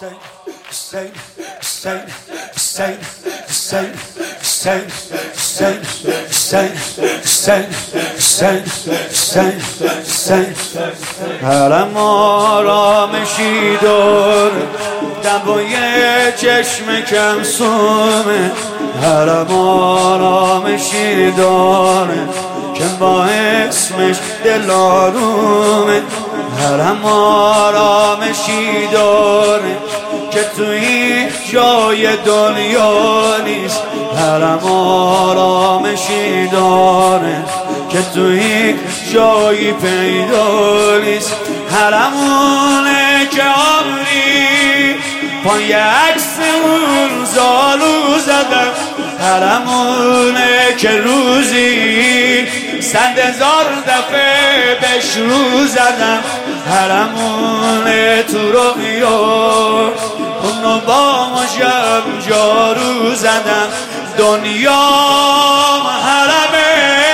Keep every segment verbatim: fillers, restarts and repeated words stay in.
Hussein, Hussein, Hussein, Hussein, Hussein, Hussein, Hussein, Hussein, Hussein, Hussein, Hussein. حرم آرامشی داره، دبای چشم کمسومه. حرم آرامشی داره که با اسمش دل آرومه. حرم آرامشی داره که توی جای دنیا نیست. حرم آرامشی داره که توی جایی پیدا نیست. حرمونه که عمری پای عکس اون زالو زدم. حرمونه که روزی صد هزار دفعه بهش رو زدم. حرمونه تو رویا اونو با مشم جارو زدم. دنیا حرمه،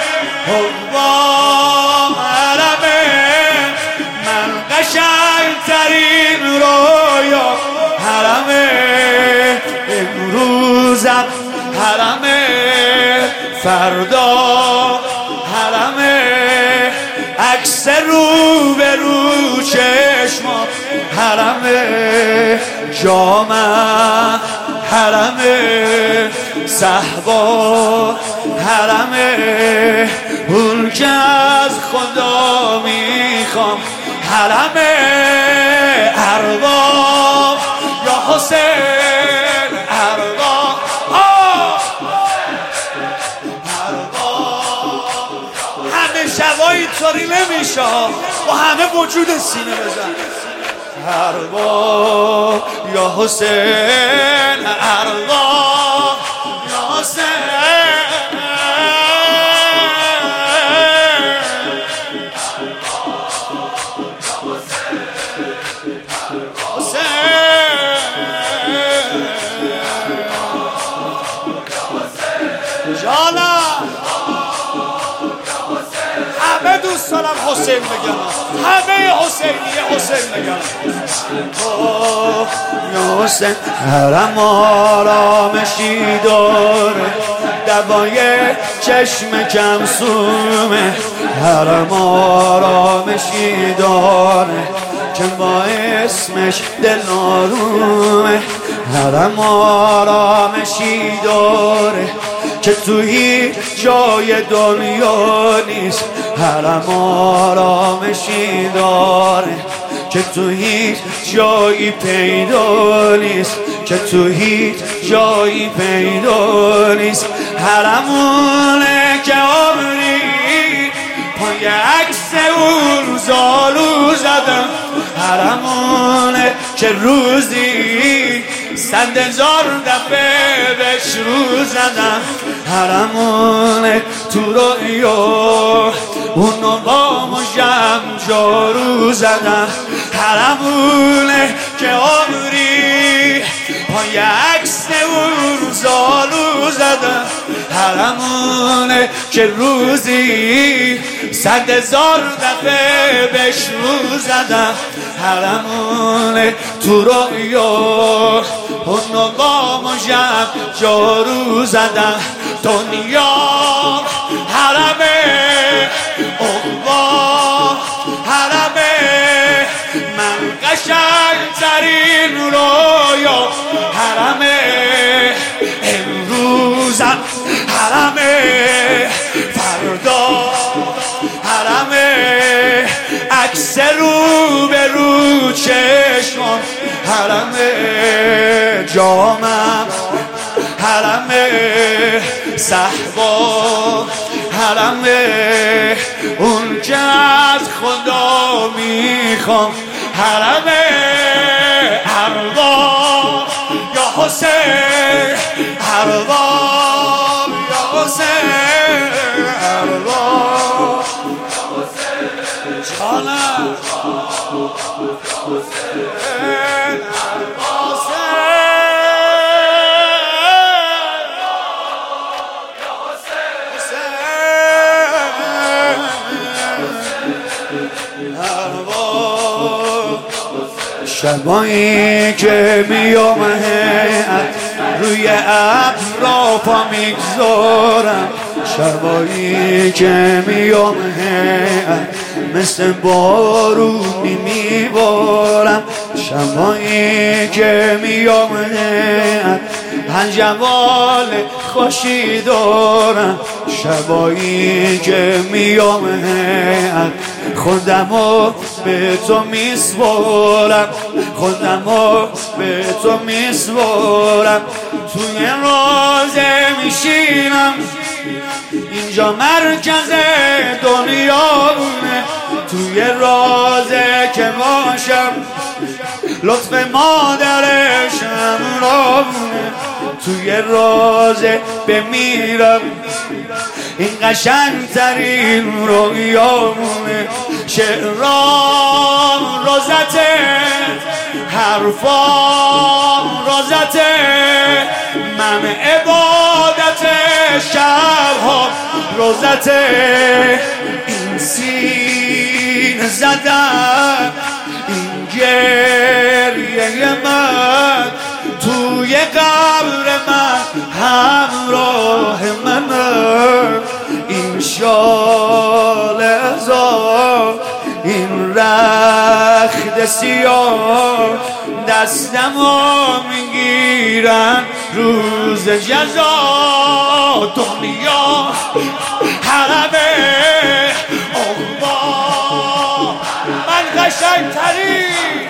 حقوام حرمه، من قشنگترین رویا حرمه. امروزم حرمه، فردا حرمه، عکس رو به رو چشما حرمه. جامم حرمه، صحبا حرمه، اون که از خدا میخوام حرمه. ارباب یا حسین، ارباب همه شبایی طوری نمیشه و همه وجود سینه بزن. ارباب یا حسین، ارباب یا حسین. جانا همه دوست دارم حسین بگم، همه حسینیه حسین بگم. یا حسین. حرم آرامشی داره، دبای چشم کمسومه. حرم آرامشی داره که با اسمش دل آرومه. حرم آرامشی داره که تو هیچ جای دنیا نیست. حرم آرامشی داره که تو هیچ جایی پیدا نیست، که تو هیچ جایی پیدا نیست. حرمونه که عمری پای عکس اون زالو زدم. حرمونه که روزی صد هزار دفعه بهش رو زدم. حرمونه تو رویا اونو با مشم جارو زدم. حرمونه که عمری پای عکس اون زالو زدم. حرمونه که روزی صد هزار دفعه بهش رو زدم. حرمونه تو رویا اونو با مشم جارو زدم. دنیا حرمه، عقبا حرمه، من قشنگترین رویا حرمه. امروزم حرمه، فردا حرمه، عکس رو به رو چشمم حرمه. جامم حرمه، صحبا حرمه، اون که از خدا میخوام حرمه. ارباب یا حسین، ارباب یا حسین، ارباب یا حسین. جانم شبایی که میام روی ابرا پا میگذارم، شبایی که میام مثل بارونی میبارم، شبایی که میام هنجوال خوشی دارم، شبایی که میام خودمو به تو میسپارم، خودمو به تو میسپارم. توی روزه میشینم، اینجا مرکز دنیامونه، توی روزه که باشم لطف مادرشم رامونه، توی روزه بمیرم این قشنگترین رویامونه. شعرام روزته، حرفام روزته، من عبادت شبها روزته. این سینه زدن، این گریه من توی قبر من همراه من، این شال ازار، این رخت سیاه دستمو میگیرن روز جزا. دنیا حرمه عقبا، من قشنگترین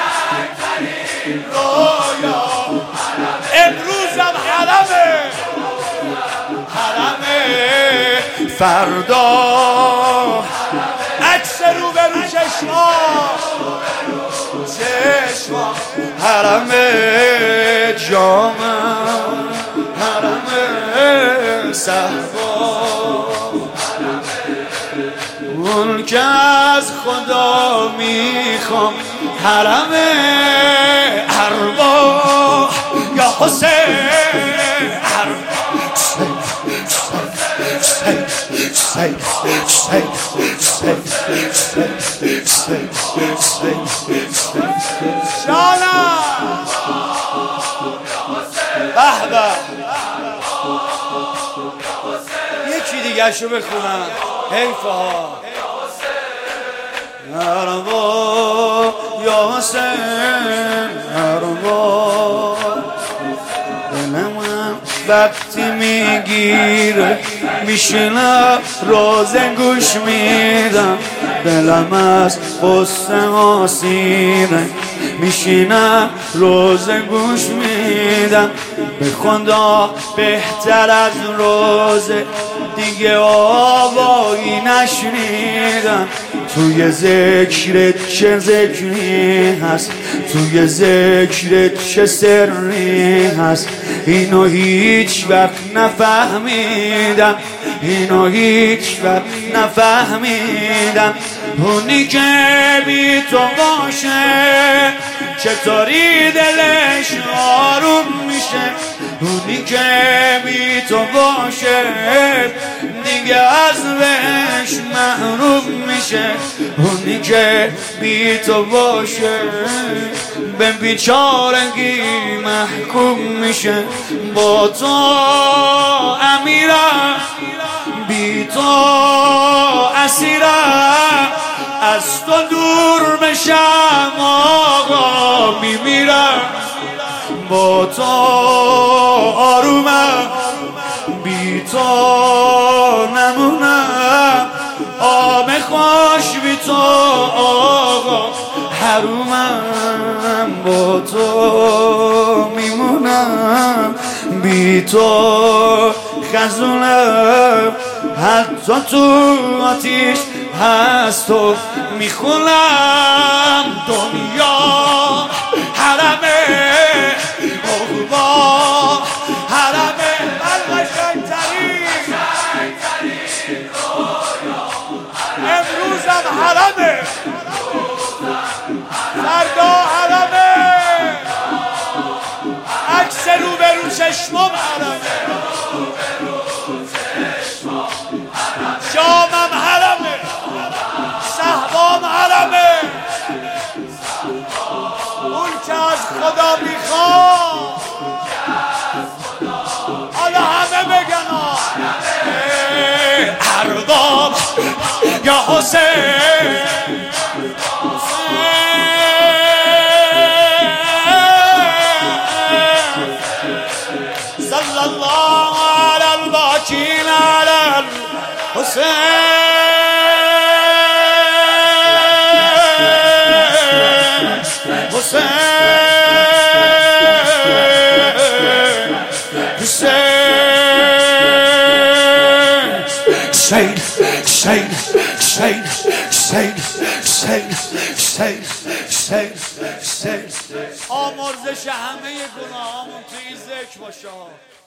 رویا امروزم حرمه، حرمه فردا عکس رو به رو چشما، چشما حرمه جامم، حرمه صحبا، اون که از خدا میخوام، حرمه ارواح یا حسین، جانم به به. یکی دیگه شو بخونم، حیفه ها. ارواح یا حسین، ارواح دلم وقتی میگیره میشینم روزه گوش میدم، دلم از قصه آسیره میشینم روزه گوش میدم. به خدا بهتر از روزه دیگه آوایی نشنیدم. توی ذکرت چه ذکری هست، توی ذکرت چه سری هست، اینو هیچ وقت نفهمیدم، اینو هیچ وقت نفهمیدم. اونی که بی تو باشه چطوری دلش آروم میشه، اونی که بی تو باشه دیگه از بهش محروم میشه، اونی که بی تو باشه به بیچارگی محکوم میشه. با تو امیرم، بی تو اسیرم، از تو دور بشم آقا میمیرم. با تو آرومم، بی تو نمونم، آب خوش بی تو آقا حرومم. با تو میمونم، بی تو خزونم، حتی تو آتیش هست و میخونم. دنیا حرمه عقبا، حرمه قشنگترین امروزم حرمه، فردا حرمه، عکس رو به رو چشمم حرمه، جامم حرمه، صحبام حرمه. اون که از خدا میخواد حالا همه بگن ارباب یا حسین صلی الله علی الباکین علی الحسین حسین حسین حسین حسین حسین حسین حسین حسین حسین آمرزش همه گناهامون توی ذکر باشه.